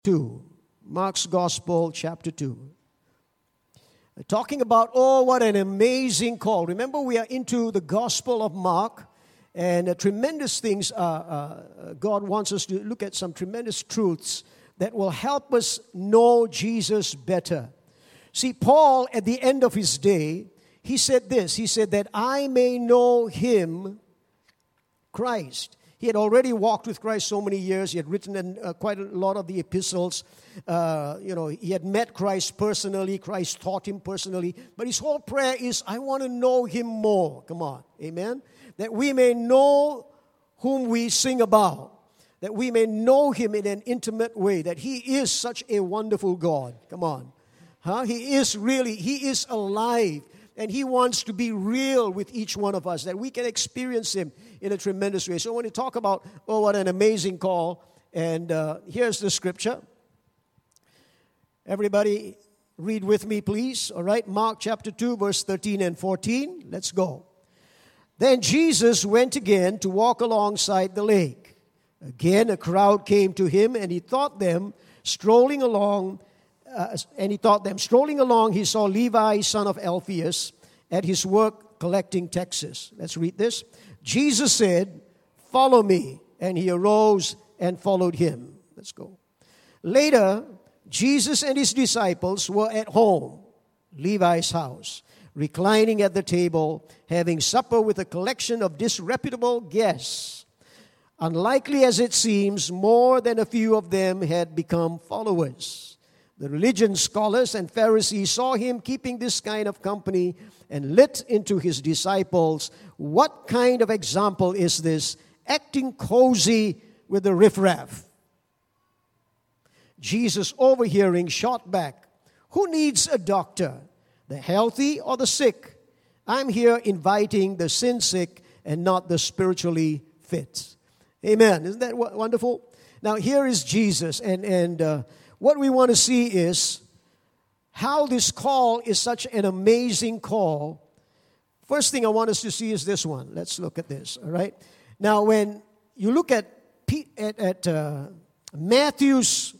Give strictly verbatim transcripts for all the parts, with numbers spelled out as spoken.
two. Mark's Gospel, chapter two. Talking about, oh, what an amazing call. Remember, we are into the Gospel of Mark, and uh, tremendous things, uh, uh, God wants us to look at some tremendous truths that will help us know Jesus better. See, Paul, at the end of his day, he said this. He said that I may know him, Christ. He had already walked with Christ so many years. He had written in, uh, quite a lot of the epistles. Uh, you know, he had met Christ personally. Christ taught him personally. But his whole prayer is, I want to know him more. Come on. Amen? That we may know whom we sing about. That we may know him in an intimate way. That he is such a wonderful God. Come on. Huh? He is really, he is alive. And he wants to be real with each one of us, that we can experience him in a tremendous way. So when you talk about, oh, what an amazing call, and uh, here's the scripture. Everybody read with me, please. All right, Mark chapter two, verse thirteen and fourteen. Let's go. Then Jesus went again to walk alongside the lake. Again, a crowd came to him, and he thought them strolling along Uh, and he thought them. Strolling along, he saw Levi, son of Alphaeus, at his work collecting taxes. Let's read this. Jesus said, follow me. And he arose and followed him. Let's go. Later, Jesus and his disciples were at home, Levi's house, reclining at the table, having supper with a collection of disreputable guests. Unlikely as it seems, more than a few of them had become followers. The religion scholars and Pharisees saw him keeping this kind of company and lit into his disciples, what kind of example is this? Acting cozy with the riffraff. Jesus, overhearing, shot back, who needs a doctor, the healthy or the sick? I'm here inviting the sin sick and not the spiritually fit. Amen. Isn't that wonderful? Now here is Jesus, and, and uh, what we want to see is how this call is such an amazing call. First thing I want us to see is this one. Let's look at this, all right? Now, when you look at, at, at uh, Matthew's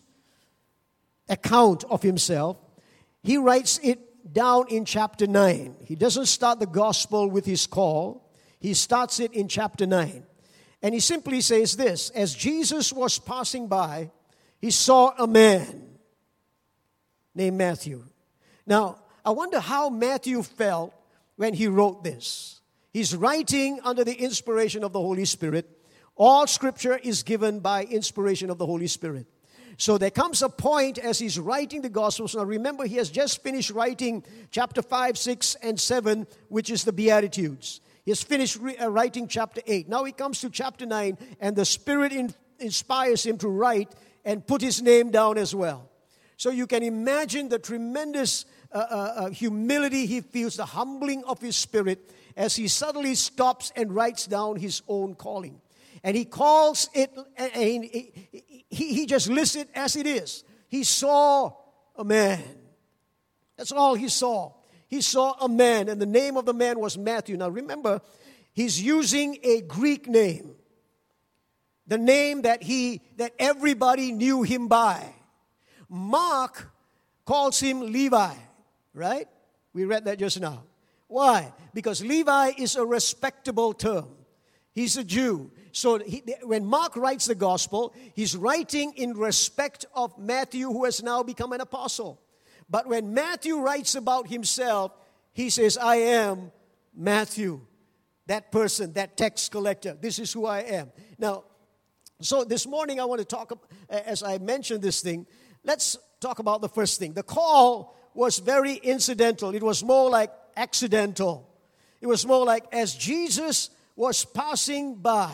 account of himself, he writes it down in chapter nine. He doesn't start the gospel with his call. He starts it in chapter nine. And he simply says this, as Jesus was passing by, he saw a man named Matthew. Now, I wonder how Matthew felt when he wrote this. He's writing under the inspiration of the Holy Spirit. All Scripture is given by inspiration of the Holy Spirit. So there comes a point as he's writing the Gospels. Now remember, he has just finished writing chapter five, six, and seven, which is the Beatitudes. He has finished re- uh, writing chapter eight. Now he comes to chapter nine, and the Spirit in- inspires him to write and put his name down as well. So you can imagine the tremendous uh, uh, uh, humility he feels, the humbling of his spirit as he suddenly stops and writes down his own calling. And he calls it, and he, he, he just lists it as it is. He saw a man. That's all he saw. He saw a man, and the name of the man was Matthew. Now remember, he's using a Greek name. The name that he that everybody knew him by. Mark calls him Levi, right? We read that just now. Why? Because Levi is a respectable term. He's a Jew. So he, when Mark writes the gospel, he's writing in respect of Matthew, who has now become an apostle. But when Matthew writes about himself, he says, I am Matthew, that person, that tax collector. This is who I am. Now, so this morning I want to talk, as I mentioned this thing, let's talk about the first thing. The call was very incidental. It was more like accidental. It was more like as Jesus was passing by.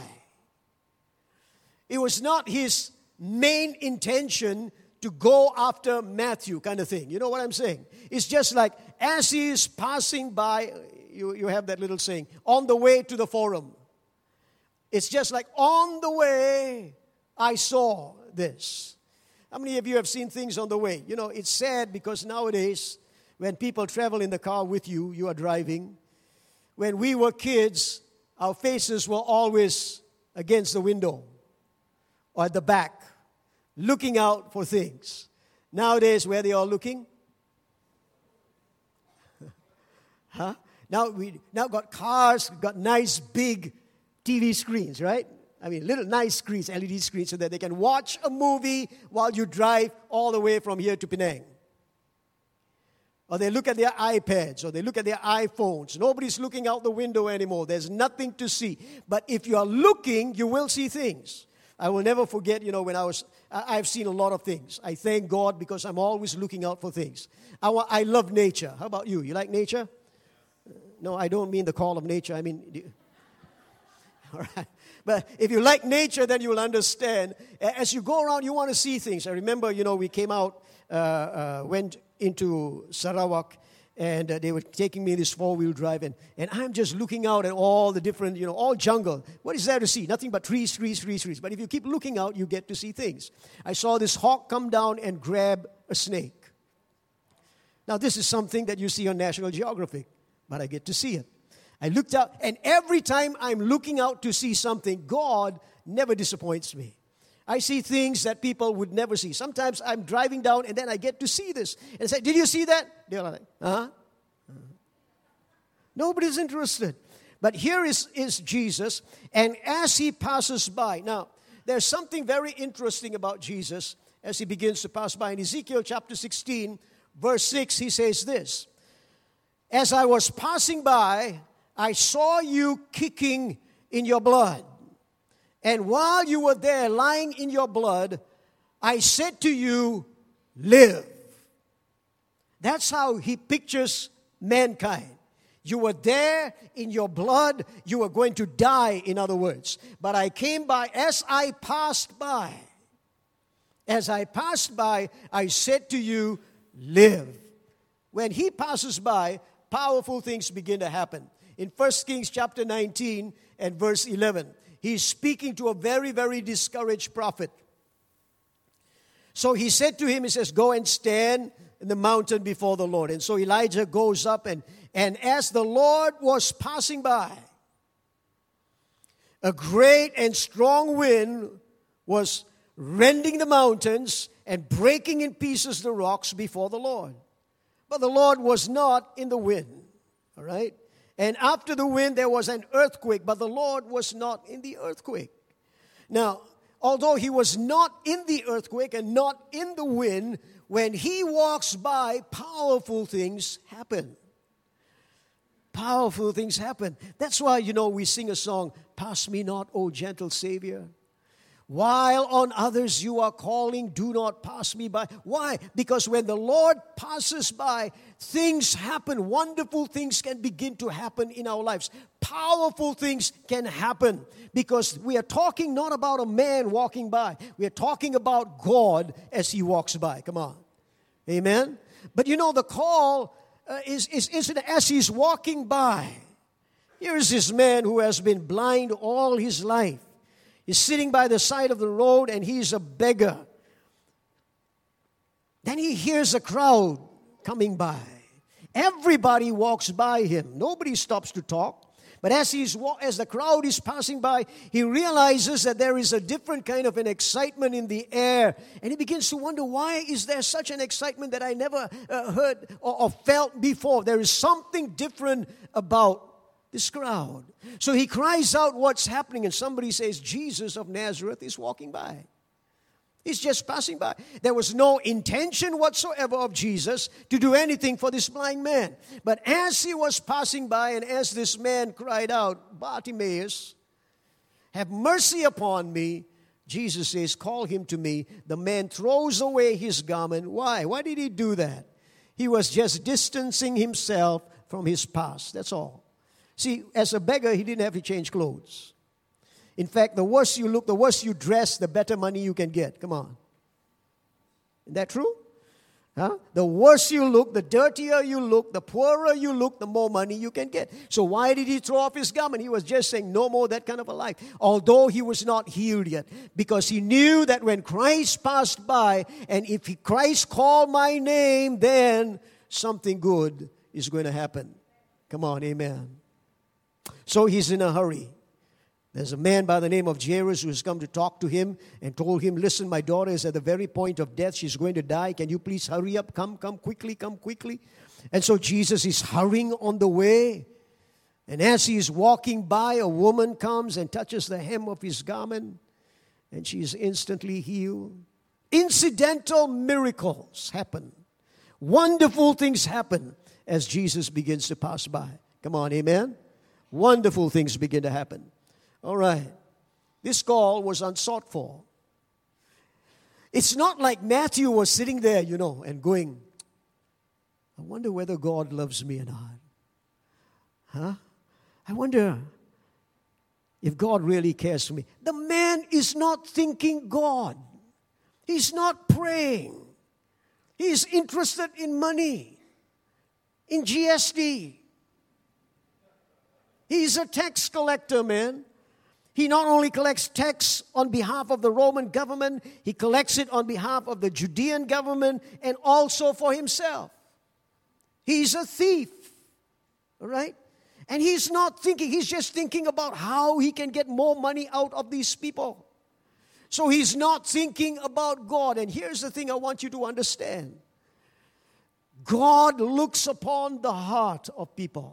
It was not his main intention to go after Matthew kind of thing. You know what I'm saying? It's just like as he is passing by, you, you have that little saying, on the way to the forum. It's just like, on the way, I saw this. How many of you have seen things on the way? You know, it's sad because nowadays, when people travel in the car with you, you are driving. When we were kids, our faces were always against the window or at the back. looking out for things. Nowadays, where they are looking? Huh? Now we now got cars, got nice big T V screens, right? I mean, little nice screens, L E D screens, so that they can watch a movie while you drive all the way from here to Penang. Or they look at their iPads, or they look at their iPhones. Nobody's looking out the window anymore. There's nothing to see. But if you are looking, you will see things. I will never forget, you know, when I was, I've seen a lot of things. I thank God because I'm always looking out for things. I, I love nature. How about you? You like nature? No, I don't mean the call of nature. I mean, all right. But if you like nature, then you will understand. As you go around, you want to see things. I remember, you know, we came out, uh, uh, went into Sarawak, and uh, they were taking me this four-wheel drive, and, and I'm just looking out at all the different, you know, all jungle. What is there to see? Nothing but trees, trees, trees, trees. But if you keep looking out, you get to see things. I saw this hawk come down and grab a snake. Now, this is something that you see on National Geographic, but I get to see it. I looked out, and every time I'm looking out to see something, God never disappoints me. I see things that people would never see. Sometimes I'm driving down, and then I get to see this. And I say, did you see that? They're like, uh-huh. uh-huh. Nobody's interested. But here is, is Jesus, and as he passes by. Now, there's something very interesting about Jesus as he begins to pass by. In Ezekiel chapter sixteen, verse six, he says this. As I was passing by, I saw you kicking in your blood. And while you were there lying in your blood, I said to you, live. That's how he pictures mankind. You were there in your blood. You were going to die, in other words. But I came by as I passed by. As I passed by, I said to you, live. When he passes by, powerful things begin to happen. In First Kings chapter nineteen and verse eleven, he's speaking to a very, very discouraged prophet. So he said to him, he says, go and stand in the mountain before the Lord. And so Elijah goes up, and, and as the Lord was passing by, a great and strong wind was rending the mountains and breaking in pieces the rocks before the Lord. But the Lord was not in the wind, all right? And after the wind, there was an earthquake, but the Lord was not in the earthquake. Now, although he was not in the earthquake and not in the wind, when he walks by, powerful things happen. Powerful things happen. That's why, you know, we sing a song, Pass Me Not, O Gentle Savior. While on others you are calling, do not pass me by. Why? Because when the Lord passes by, things happen. Wonderful things can begin to happen in our lives. Powerful things can happen. Because we are talking not about a man walking by. We are talking about God as he walks by. Come on. Amen? But you know, the call uh, is, is, is as he's walking by. Here's this man who has been blind all his life. He's sitting by the side of the road, and he's a beggar. Then he hears a crowd coming by. Everybody walks by him. Nobody stops to talk. But as he's as the crowd is passing by, he realizes that there is a different kind of an excitement in the air. And he begins to wonder, why is there such an excitement that I never uh, heard or, or felt before? There is something different about this crowd. So he cries out what's happening, and somebody says, Jesus of Nazareth is walking by. He's just passing by. There was no intention whatsoever of Jesus to do anything for this blind man. But as he was passing by, and as this man cried out, Bartimaeus, have mercy upon me, Jesus says, call him to me. The man throws away his garment. Why? Why did he do that? He was just distancing himself from his past. That's all. See, as a beggar, he didn't have to change clothes. In fact, the worse you look, the worse you dress, the better money you can get. Come on. Isn't that true? Huh? The worse you look, the dirtier you look, the poorer you look, the more money you can get. So why did he throw off his garment? He was just saying, no more that kind of a life. Although he was not healed yet. Because he knew that when Christ passed by, and if Christ called my name, then something good is going to happen. Come on, amen. So he's in a hurry. There's a man by the name of Jairus who has come to talk to him and told him, listen, my daughter is at the very point of death. She's going to die. Can you please hurry up? Come, come quickly, come quickly. And so Jesus is hurrying on the way. And as he is walking by, a woman comes and touches the hem of his garment. And she is instantly healed. Incidental miracles happen. Wonderful things happen as Jesus begins to pass by. Come on, amen? Wonderful things begin to happen. All right. This call was unsought for. It's not like Matthew was sitting there, you know, and going, I wonder whether God loves me or not. Huh? I wonder if God really cares for me. The man is not thinking God. He's not praying. He's interested in money, in G S T. He's a tax collector, man. He not only collects tax on behalf of the Roman government, he collects it on behalf of the Judean government and also for himself. He's a thief, all right? And he's not thinking, he's just thinking about how he can get more money out of these people. So he's not thinking about God. And here's the thing I want you to understand. God looks upon the heart of people.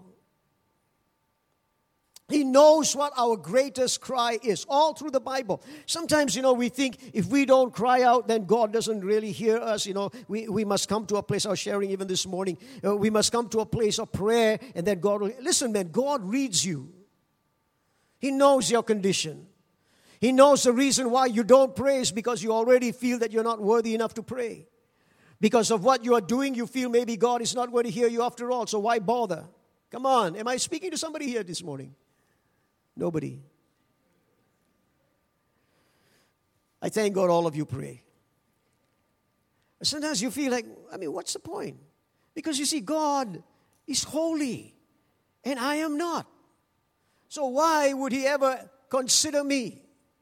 He knows what our greatest cry is, all through the Bible. Sometimes, you know, we think if we don't cry out, then God doesn't really hear us. You know, we, we must come to a place, I was sharing even this morning, uh, we must come to a place of prayer, and then God will, listen, man, God reads you. He knows your condition. He knows the reason why you don't pray is because you already feel that you're not worthy enough to pray. Because of what you are doing, you feel maybe God is not going to hear you after all, so why bother? Come on, am I speaking to somebody here this morning? Nobody. I thank God all of you pray. Sometimes you feel like, I mean, what's the point? Because you see, God is holy, and I am not. So why would He ever consider me?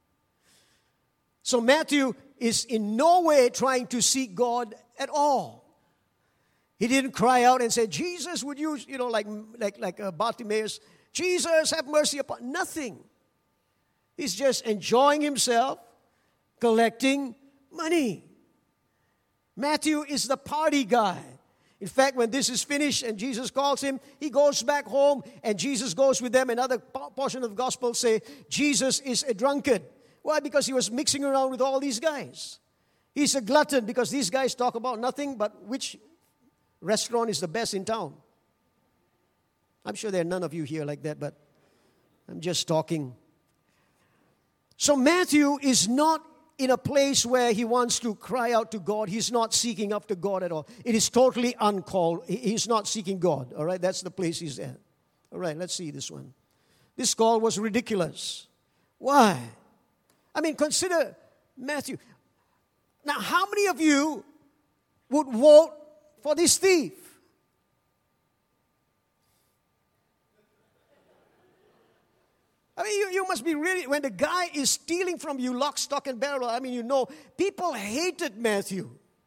So Matthew is in no way trying to seek God at all. He didn't cry out and say, Jesus, would you, you know, like, like, like uh, Bartimaeus, Jesus, have mercy upon... Nothing. He's just enjoying himself, collecting money. Matthew is the party guy. In fact, when this is finished and Jesus calls him, he goes back home and Jesus goes with them. Another portion of the gospel say, Jesus is a drunkard. Why? Because he was mixing around with all these guys. He's a glutton because these guys talk about nothing but which restaurant is the best in town. I'm sure there are none of you here like that, but I'm just talking. So Matthew is not in a place where he wants to cry out to God. He's not seeking after God at all. It is totally uncalled. He's not seeking God, all right? That's the place he's at. All right, let's see this one. This call was ridiculous. Why? I mean, consider Matthew. Now, how many of you would vote for this thief? I mean, you, you must be really, when the guy is stealing from you lock, stock, and barrel, I mean, you know, people hated Matthew.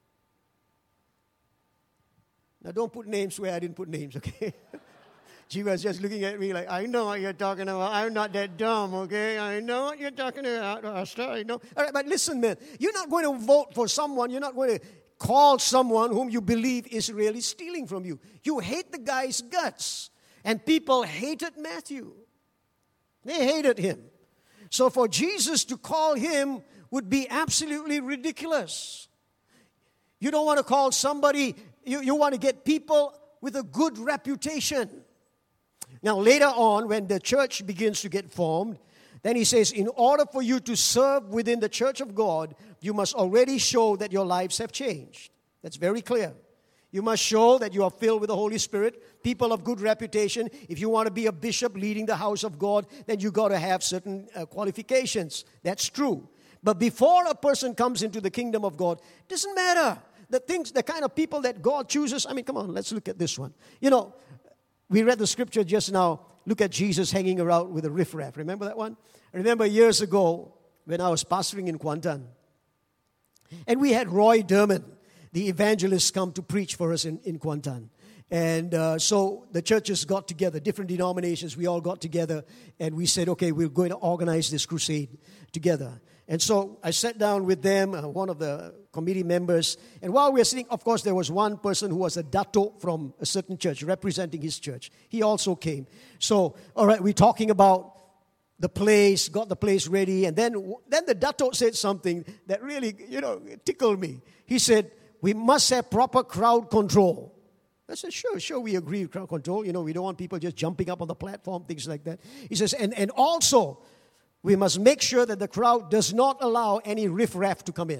Now, don't put names where I didn't put names, okay? She was just looking at me like, I know what you're talking about. I'm not that dumb, okay? I know what you're talking about, Pastor. I know. All right, but listen, man. You're not going to vote for someone. You're not going to call someone whom you believe is really stealing from you. You hate the guy's guts. And people hated Matthew. They hated him. So for Jesus to call him would be absolutely ridiculous. You don't want to call somebody, you, you want to get people with a good reputation. Now later on, when the church begins to get formed, then he says, in order for you to serve within the church of God, you must already show that your lives have changed. That's very clear. You must show that you are filled with the Holy Spirit, people of good reputation. If you want to be a bishop leading the house of God, then you got to have certain uh, qualifications. That's true. But before a person comes into the kingdom of God, it doesn't matter. The things, the kind of people that God chooses. I mean, come on, let's look at this one. You know, we read the scripture just now. Look at Jesus hanging around with a riffraff. Remember that one? I remember years ago when I was pastoring in Kuantan. And we had Roy Derman, the evangelist, come to preach for us in, in Kuantan. And uh, so the churches got together, different denominations, we all got together, and we said, okay, we're going to organize this crusade together. And so I sat down with them, uh, one of the committee members, and while we were sitting, of course, there was one person who was a dato from a certain church, representing his church. He also came. So, all right, we're talking about the place, got the place ready, and then, then the dato said something that really, you know, tickled me. He said, we must have proper crowd control. I said, sure, sure, we agree with crowd control. You know, we don't want people just jumping up on the platform, things like that. He says, and, and also, we must make sure that the crowd does not allow any riffraff to come in.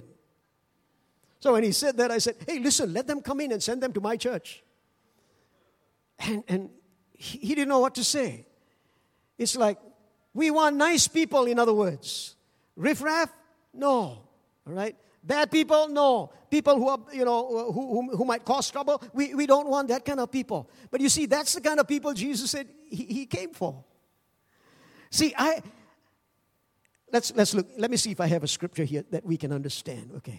So when he said that, I said, hey, listen, let them come in and send them to my church. And, and he, he didn't know what to say. It's like, we want nice people, in other words. Riffraff? No. All right? Bad people? No. People who are, you know, who, who, who might cause trouble? We, we don't want that kind of people. But you see, that's the kind of people Jesus said he, he came for. See, I... Let's, let's look. Let me see if I have a scripture here that we can understand. Okay.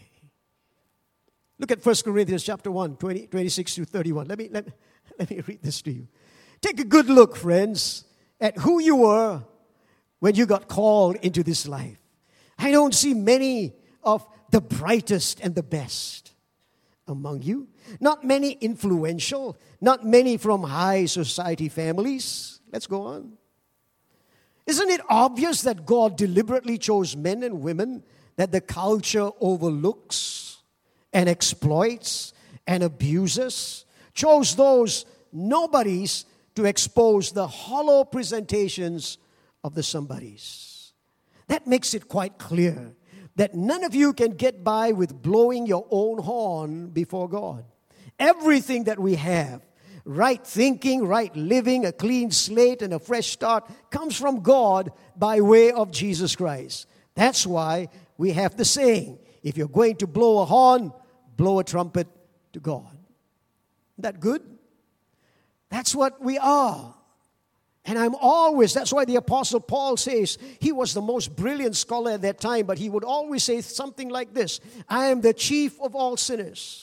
Look at First Corinthians chapter one, twenty, twenty-six to thirty-one. Let me, let, let me read this to you. Take a good look, friends, at who you were when you got called into this life. I don't see many of the brightest and the best among you. Not many influential. Not many from high society families. Let's go on. Isn't it obvious that God deliberately chose men and women that the culture overlooks and exploits and abuses? Chose those nobodies to expose the hollow presentations of the somebodies. That makes it quite clear that none of you can get by with blowing your own horn before God. Everything that we have, right thinking, right living, a clean slate, and a fresh start comes from God by way of Jesus Christ. That's why we have the saying, if you're going to blow a horn, blow a trumpet to God. Isn't that good? That's what we are. And I'm always, that's why the Apostle Paul says, he was the most brilliant scholar at that time, but he would always say something like this, I am the chief of all sinners.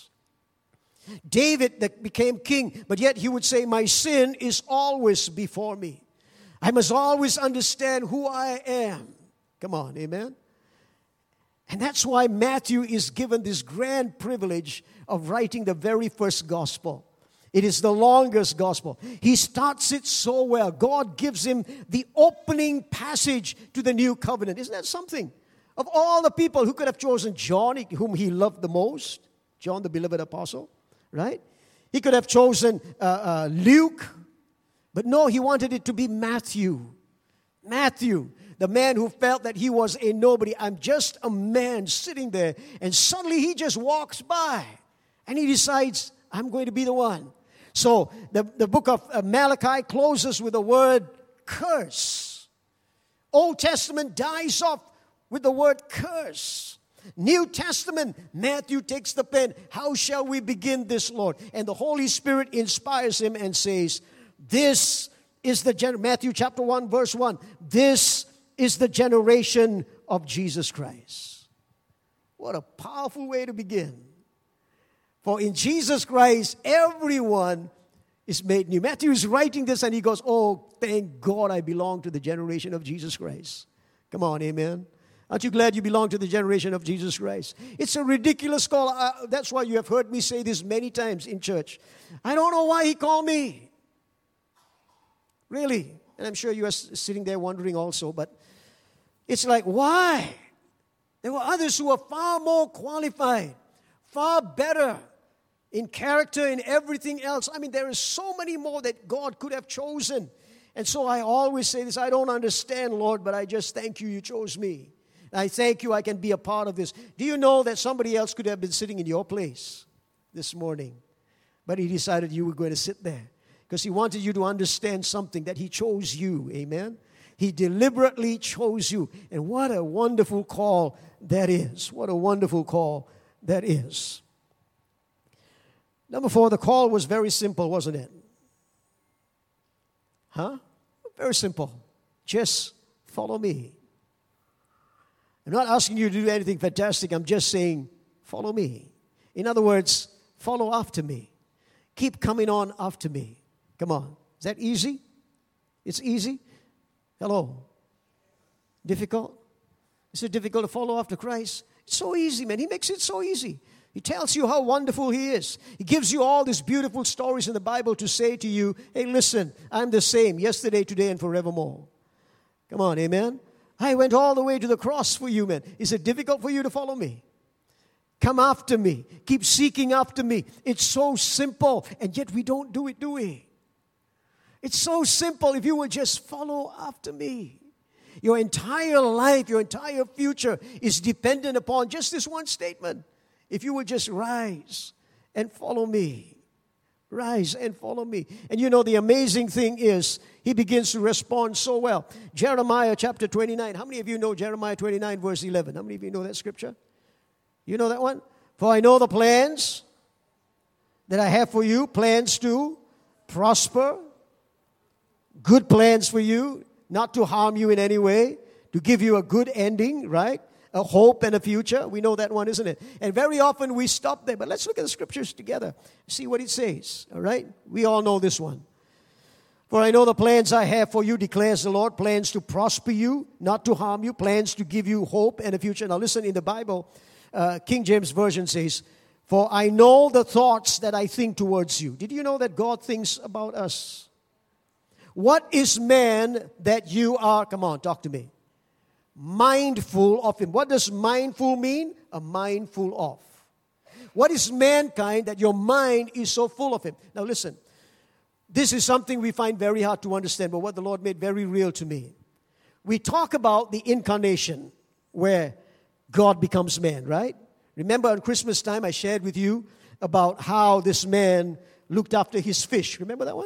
David that became king, but yet he would say, my sin is always before me. I must always understand who I am. Come on, amen? And that's why Matthew is given this grand privilege of writing the very first gospel. It is the longest gospel. He starts it so well. God gives him the opening passage to the new covenant. Isn't that something? Of all the people who could have chosen John, whom he loved the most, John the beloved apostle, right? He could have chosen uh, uh, Luke, but no, he wanted it to be Matthew. Matthew, the man who felt that he was a nobody. I'm just a man sitting there, and suddenly he just walks by, and he decides, I'm going to be the one. So the, the book of uh, Malachi closes with the word curse. Old Testament dies off with the word curse. New Testament, Matthew takes the pen. How shall we begin this, Lord? And the Holy Spirit inspires him and says, this is the, gen- Matthew chapter one, verse one, this is the generation of Jesus Christ. What a powerful way to begin. For in Jesus Christ, everyone is made new. Matthew is writing this and he goes, oh, thank God I belong to the generation of Jesus Christ. Come on, amen. Aren't you glad you belong to the generation of Jesus Christ? It's a ridiculous call. Uh, that's why you have heard me say this many times in church. I don't know why he called me. Really. And I'm sure you are sitting there wondering also, but it's like, why? There were others who were far more qualified, far better in character, in everything else. I mean, there is so many more that God could have chosen. And so I always say this, I don't understand, Lord, but I just thank you, you chose me. I thank you I can be a part of this. Do you know that somebody else could have been sitting in your place this morning? But he decided you were going to sit there because he wanted you to understand something, that he chose you. Amen? He deliberately chose you. And what a wonderful call that is. What a wonderful call that is. Number four, the call was very simple, wasn't it? Huh? Very simple. Just follow me. I'm not asking you to do anything fantastic. I'm just saying, follow me. In other words, follow after me. Keep coming on after me. Come on. Is that easy? It's easy? Hello? Difficult? Is it difficult to follow after Christ? It's so easy, man. He makes it so easy. He tells you how wonderful He is. He gives you all these beautiful stories in the Bible to say to you, hey, listen, I'm the same yesterday, today, and forevermore. Come on, amen? I went all the way to the cross for you, man. Is it difficult for you to follow me? Come after me. Keep seeking after me. It's so simple, and yet we don't do it, do we? It's so simple if you will just follow after me. Your entire life, your entire future is dependent upon just this one statement. If you would just rise and follow me. Rise and follow me. And you know, the amazing thing is, he begins to respond so well. Jeremiah chapter twenty-nine. How many of you know Jeremiah twenty-nine verse eleven? How many of you know that scripture? You know that one? For I know the plans that I have for you, plans to prosper, good plans for you, not to harm you in any way, to give you a good ending, right? A hope and a future. We know that one, isn't it? And very often we stop there. But let's look at the scriptures together. See what it says, all right? We all know this one. For I know the plans I have for you, declares the Lord, plans to prosper you, not to harm you, plans to give you hope and a future. Now listen, in the Bible, uh, King James Version says, for I know the thoughts that I think towards you. Did you know that God thinks about us? What is man that you are, come on, talk to me, mindful of him? What does mindful mean? A mindful of. What is mankind that your mind is so full of him? Now listen, this is something we find very hard to understand, but what the Lord made very real to me. We talk about the incarnation, where God becomes man, right? Remember on Christmas time I shared with you about how this man looked after his fish. Remember that one?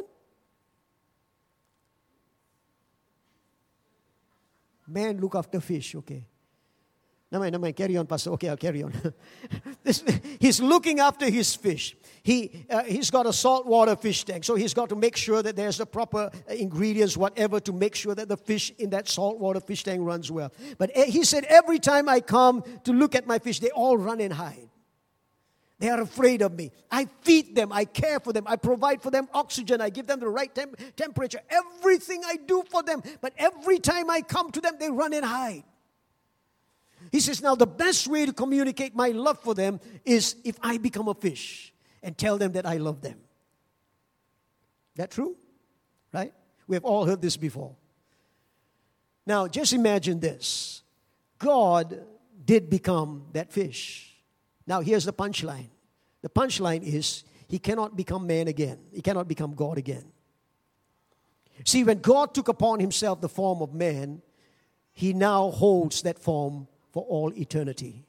Man look after fish, okay. Never mind, never mind, carry on, Pastor. Okay, I'll carry on. this, he's looking after his fish. He, uh, he's got a saltwater fish tank, so he's got to make sure that there's the proper ingredients, whatever, to make sure that the fish in that saltwater fish tank runs well. But he said, every time I come to look at my fish, they all run and hide. They are afraid of me. I feed them. I care for them. I provide for them oxygen. I give them the right temp- temperature. Everything I do for them. But every time I come to them, they run and hide. He says, now the best way to communicate my love for them is if I become a fish and tell them that I love them. That true? Right? We have all heard this before. Now, just imagine this. God did become that fish. Now, here's the punchline. The punchline is, he cannot become man again. He cannot become God again. See, when God took upon himself the form of man, he now holds that form for all eternity.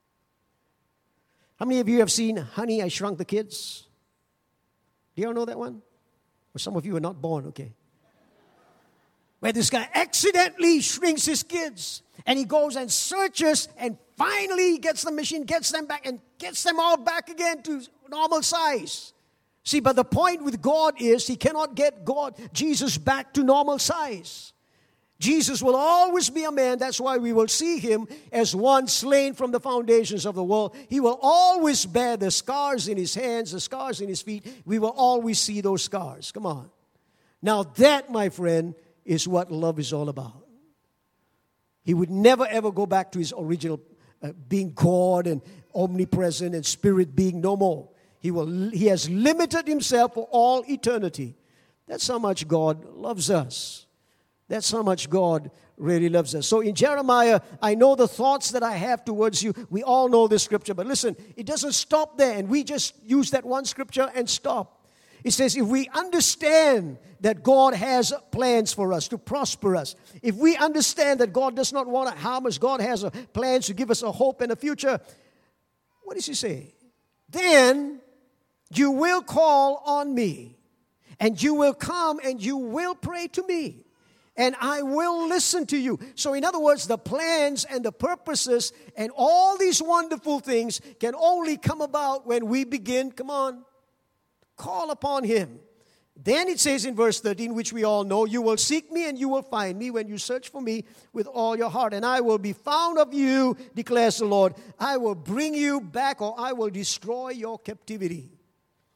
How many of you have seen Honey, I Shrunk the Kids? Do you all know that one? Or some of you are not born, okay. Where this guy accidentally shrinks his kids. And he goes and searches and finally gets the machine, gets them back and gets them all back again to normal size. See, but the point with God is he cannot get God, Jesus, back to normal size. Jesus will always be a man. That's why we will see him as one slain from the foundations of the world. He will always bear the scars in his hands, the scars in his feet. We will always see those scars. Come on. Now that, my friend, is what love is all about. He would never ever go back to his original uh, being God and omnipresent and spirit being no more. He will. He has limited himself for all eternity. That's how much God loves us. That's how much God really loves us. So in Jeremiah, I know the thoughts that I have towards you. We all know this scripture. But listen, it doesn't stop there. And we just use that one scripture and stop. It says if we understand that God has plans for us to prosper us, if we understand that God does not want to harm us, God has a plans to give us a hope and a future, what does he say? Then you will call on me, and you will come and you will pray to me, and I will listen to you. So in other words, the plans and the purposes and all these wonderful things can only come about when we begin, come on, call upon him. Then it says in verse thirteen, which we all know, you will seek me and you will find me when you search for me with all your heart. And I will be found of you, declares the Lord. I will bring you back, or I will destroy your captivity.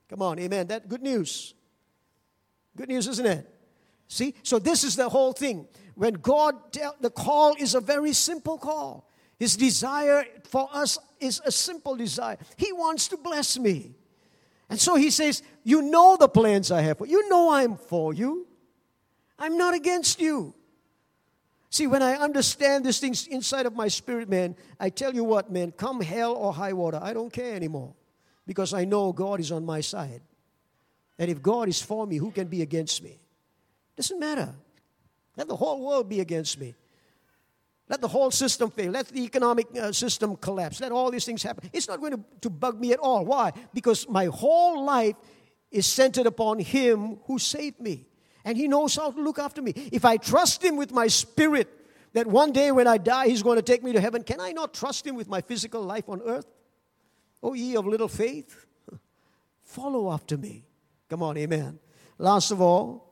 Come on, amen. That good news. Good news, isn't it? See? So this is the whole thing. When God, tell, the call is a very simple call. His desire for us is a simple desire. He wants to bless me. And so he says, you know the plans I have for you. You know I'm for you. I'm not against you. See, when I understand these things inside of my spirit, man, I tell you what, man, come hell or high water, I don't care anymore. Because I know God is on my side. And if God is for me, who can be against me? Doesn't matter. Let the whole world be against me. Let the whole system fail. Let the economic uh, system collapse. Let all these things happen. It's not going to, to bug me at all. Why? Because my whole life is centered upon Him who saved me. And He knows how to look after me. If I trust Him with my spirit, that one day when I die, He's going to take me to heaven, can I not trust Him with my physical life on earth? O ye of little faith, follow after me. Come on, amen. Last of all,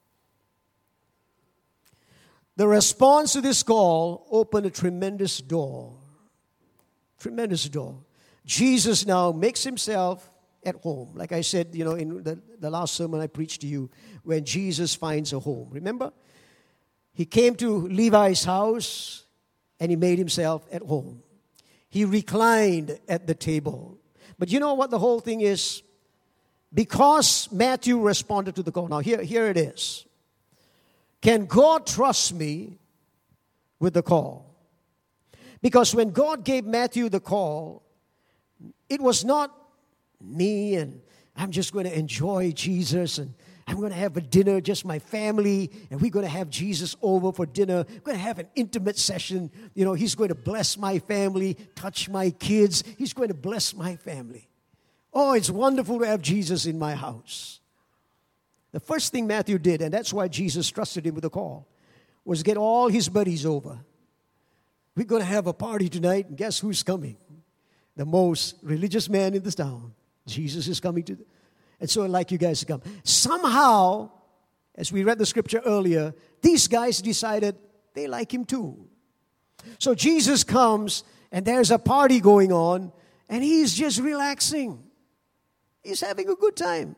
the response to this call opened a tremendous door. Tremendous door. Jesus now makes Himself at home. Like I said, you know, in the, the last sermon I preached to you, when Jesus finds a home. Remember? He came to Levi's house and He made Himself at home. He reclined at the table. But you know what the whole thing is? Because Matthew responded to the call. Now here, here it is. Can God trust me with the call? Because when God gave Matthew the call, it was not me and I'm just going to enjoy Jesus and I'm going to have a dinner, just my family, and we're going to have Jesus over for dinner. We're going to have an intimate session. You know, He's going to bless my family, touch my kids. He's going to bless my family. Oh, it's wonderful to have Jesus in my house. The first thing Matthew did, and that's why Jesus trusted him with the call, was get all his buddies over. We're going to have a party tonight, and guess who's coming? The most religious man in this town. Jesus is coming to, the, and so I'd like you guys to come. Somehow, as we read the scripture earlier, these guys decided they like him too. So Jesus comes, and there's a party going on, and he's just relaxing. He's having a good time.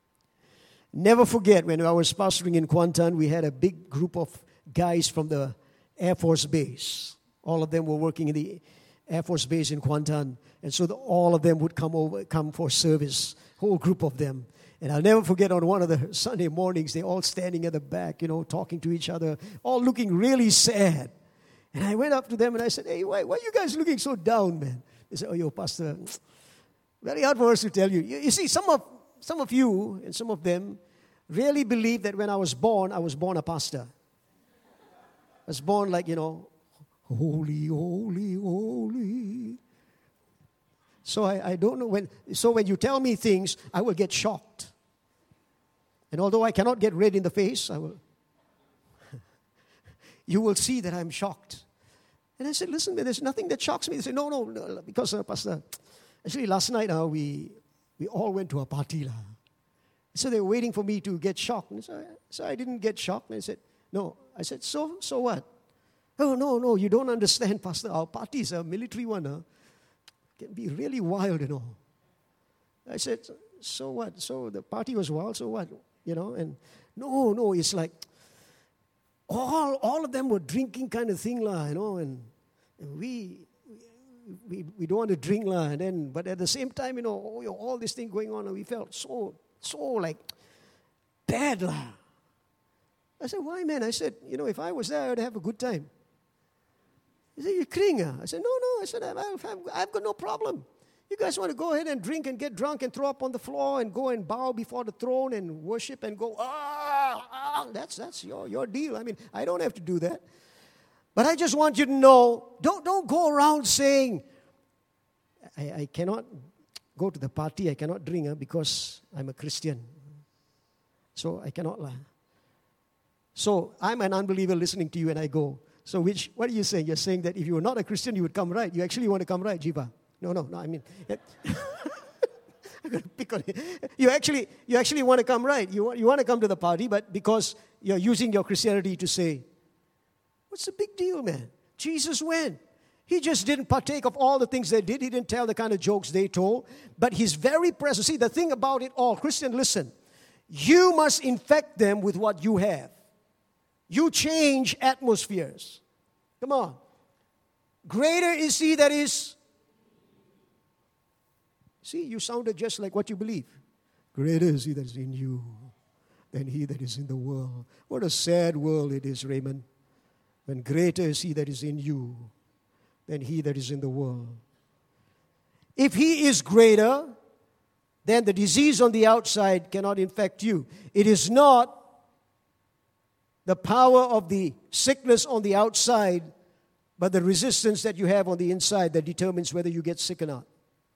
Never forget, when I was pastoring in Kuantan, we had a big group of guys from the Air Force Base. All of them were working in the Air Force Base in Kuantan. And so the, all of them would come over, come for service, whole group of them. And I'll never forget, on one of the Sunday mornings, they're all standing at the back, you know, talking to each other, all looking really sad. And I went up to them and I said, hey, why, why are you guys looking so down, man? They said, oh, yo, Pastor, very hard for us to tell you. You, you see, some of Some of you and some of them really believe that when I was born, I was born a pastor. I was born like, you know, holy, holy, holy. So I, I don't know when, so when you tell me things, I will get shocked. And although I cannot get red in the face, I will, you will see that I'm shocked. And I said, listen, there's nothing that shocks me. They said, no, no, no because, uh, Pastor, actually last night uh, we... We all went to a party. La. So they were waiting for me to get shocked. And so, so I didn't get shocked. And I said, no. I said, so so what? Oh, no, no, you don't understand, Pastor. Our party is a military one. Huh? Can be really wild, you know. I said, so what? So the party was wild, so what? You know, and no, no, it's like all all of them were drinking kind of thing, la, you know, and, and we... We we don't want to drink, lah, and then, but at the same time, you know, all, all this thing going on, and we felt so, so like, bad, lah. I said, why, man? I said, you know, if I was there, I would have a good time. He said, you're kidding, ah? I said, no, no. I said, I've, I've, I've got no problem. You guys want to go ahead and drink and get drunk and throw up on the floor and go and bow before the throne and worship and go, ah, ah, that's, that's your, your deal. I mean, I don't have to do that. But I just want you to know, don't, don't go around saying, I, I cannot go to the party, I cannot drink uh, because I'm a Christian. So I cannot lie. So I'm an unbeliever listening to you and I go. So which, what are you saying? You're saying that if you were not a Christian, you would come right. You actually want to come right, Jiva? No, no, no, I mean, I'm going to pick on it. You actually, you actually want to come right. You want, you want to come to the party, but because you're using your Christianity to say, what's the big deal, man? Jesus went. He just didn't partake of all the things they did. He didn't tell the kind of jokes they told. But His very presence. See, the thing about it all, Christian, listen. You must infect them with what you have. You change atmospheres. Come on. Greater is He that is. See, you sounded just like what you believe. Greater is He that is in you than he that is in the world. What a sad world it is, Raymond. When greater is He that is in you than he that is in the world. If He is greater, then the disease on the outside cannot infect you. It is not the power of the sickness on the outside, but the resistance that you have on the inside that determines whether you get sick or not.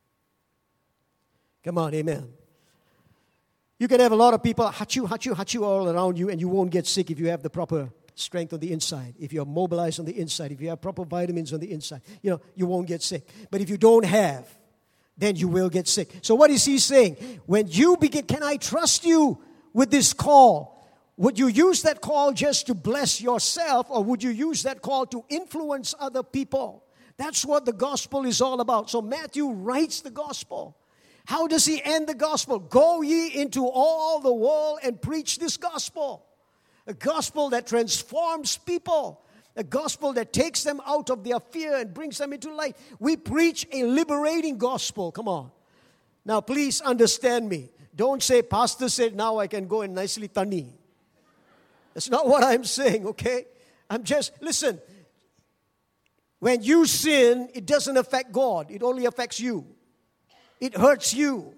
Come on, amen. You can have a lot of people, hachu, hachu, hachu all around you, and you won't get sick if you have the proper strength on the inside, if you're mobilized on the inside, if you have proper vitamins on the inside. You know, you won't get sick. But if you don't have, then you will get sick. So what is He saying? When you begin, can I trust you with this call? Would you use that call just to bless yourself, or would you use that call to influence other people? That's what the gospel is all about. So Matthew writes the gospel. How does he end the gospel? Go ye into all the world and preach this gospel. A gospel that transforms people. A gospel that takes them out of their fear and brings them into light. We preach a liberating gospel. Come on. Now please understand me. Don't say, Pastor said now I can go and nicely tani. That's not what I'm saying, okay? I'm just, listen. When you sin, it doesn't affect God. It only affects you. It hurts you.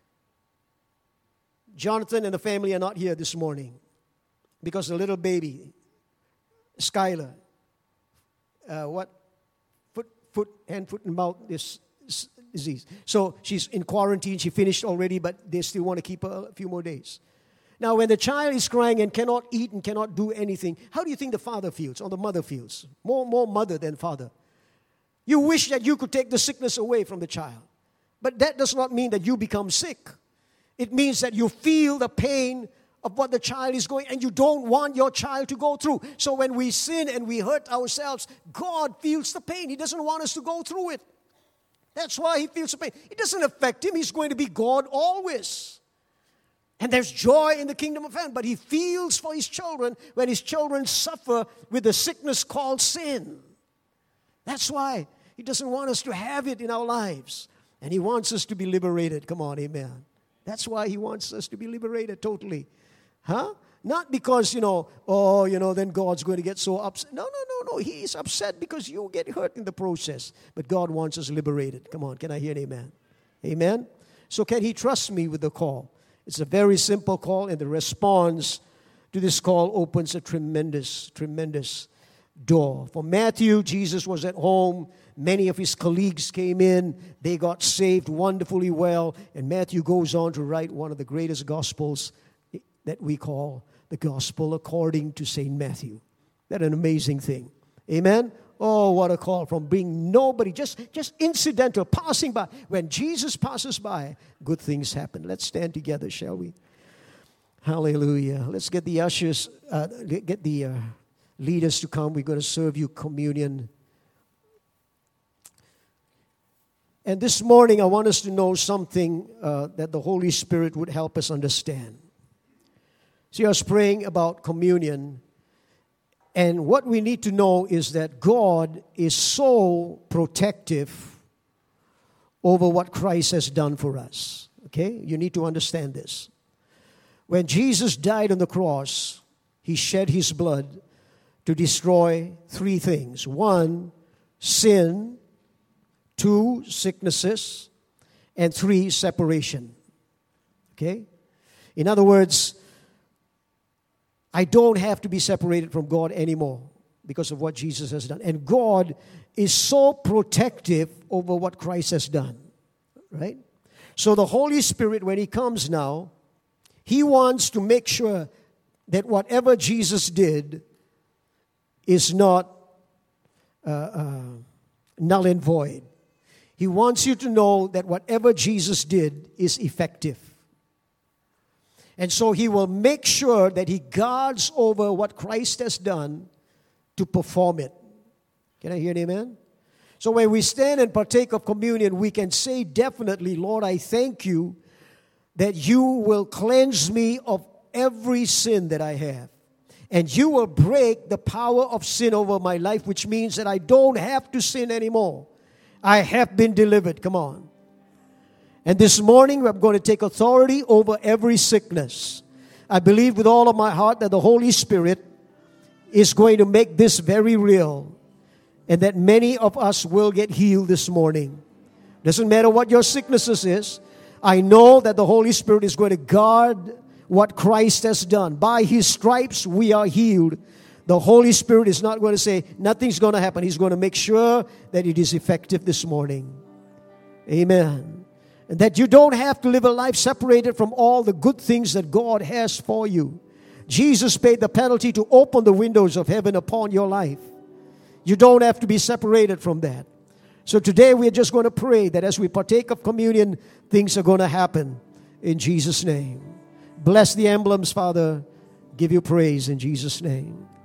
Jonathan and the family are not here this morning because the little baby, Skylar, uh, what? Foot, foot, hand, foot, and mouth this disease. So she's in quarantine. She finished already, but they still want to keep her a few more days. Now, when the child is crying and cannot eat and cannot do anything, how do you think the father feels or the mother feels? More, more mother than father. You wish that you could take the sickness away from the child. But that does not mean that you become sick. It means that you feel the pain of what the child is going, and you don't want your child to go through. So when we sin and we hurt ourselves, God feels the pain. He doesn't want us to go through it. That's why He feels the pain. It doesn't affect Him. He's going to be God always. And there's joy in the kingdom of heaven. But He feels for His children when His children suffer with the sickness called sin. That's why He doesn't want us to have it in our lives. And He wants us to be liberated. Come on, amen. That's why He wants us to be liberated totally. Huh? Not because, you know, oh, you know, then God's going to get so upset. No, no, no, no. He is upset because you get hurt in the process. But God wants us liberated. Come on, can I hear an amen? Amen? So can He trust me with the call? It's a very simple call, and the response to this call opens a tremendous, tremendous door. For Matthew, Jesus was at home. Many of his colleagues came in. They got saved wonderfully well. And Matthew goes on to write one of the greatest gospels that we call the gospel according to Saint Matthew. That's an amazing thing. Amen? Oh, what a call from being nobody, just, just incidental, passing by. When Jesus passes by, good things happen. Let's stand together, shall we? Hallelujah. Let's get the ushers, uh, get the uh, leaders to come. We're going to serve you communion. And this morning, I want us to know something uh, that the Holy Spirit would help us understand. See, I was praying about communion, and what we need to know is that God is so protective over what Christ has done for us. Okay? You need to understand this. When Jesus died on the cross, He shed His blood to destroy three things. One, sin. Two, sicknesses. And three, separation. Okay? In other words, I don't have to be separated from God anymore because of what Jesus has done. And God is so protective over what Christ has done. Right? So the Holy Spirit, when He comes now, He wants to make sure that whatever Jesus did is not uh, uh, null and void. He wants you to know that whatever Jesus did is effective. And so He will make sure that He guards over what Christ has done to perform it. Can I hear an amen? So when we stand and partake of communion, we can say definitely, Lord, I thank you that you will cleanse me of every sin that I have. And you will break the power of sin over my life, which means that I don't have to sin anymore. I have been delivered. Come on. And this morning, I'm going to take authority over every sickness. I believe with all of my heart that the Holy Spirit is going to make this very real, and that many of us will get healed this morning. Doesn't matter what your sicknesses is. I know that the Holy Spirit is going to guard what Christ has done. By His stripes we are healed. The Holy Spirit is not going to say, nothing's going to happen. He's going to make sure that it is effective this morning. Amen. And that you don't have to live a life separated from all the good things that God has for you. Jesus paid the penalty to open the windows of heaven upon your life. You don't have to be separated from that. So today we're just going to pray that as we partake of communion, things are going to happen in Jesus' name. Bless the emblems, Father. Give you praise in Jesus' name.